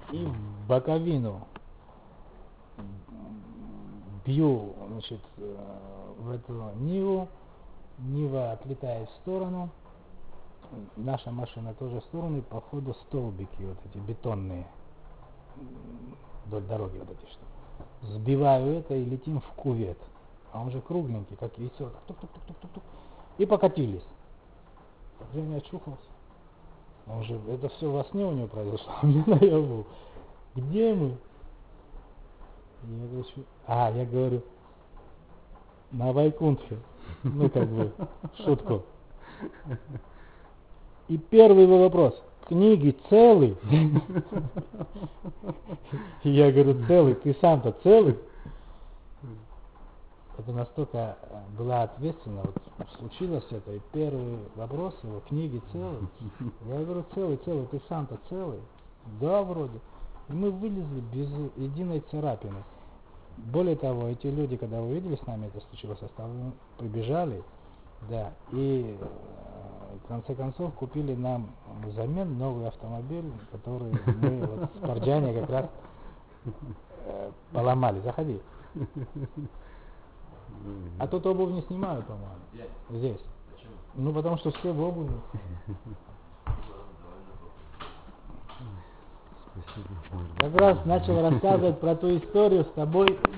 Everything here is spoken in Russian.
и в боковину бью, значит, в эту Ниву. Нива отлетает в сторону. Наша машина тоже в сторону. И по ходу столбики вот эти бетонные вдоль дороги вот эти что. Сбиваю это и летим в кювет. А он же кругленький, как яйцо. Тук-тук-тук-тук-тук. И покатились. Женя очухался. Он же, это все во сне у него произошло, а мне наяву. Где мы? Я говорю, на Вайкунтхе. Ну, как бы, шутку. И первый его вопрос. Книги целы? Я говорю, целый. Ты сам-то целый? Это настолько была ответственно. Вот случилось это. И первый вопрос его, книги целы? Я говорю, целый. Ты сам-то целый? Да, вроде. И мы вылезли без единой царапины. Более того, эти люди, когда увидели с нами это случилось, прибежали, да, и в конце концов купили нам взамен новый автомобиль, который мы вот в Парджане как раз поломали. Заходи. А тут обувь не снимают, по-моему. Здесь. Почему? Ну, потому что все в обуви. Как раз начал рассказывать про ту историю с тобой.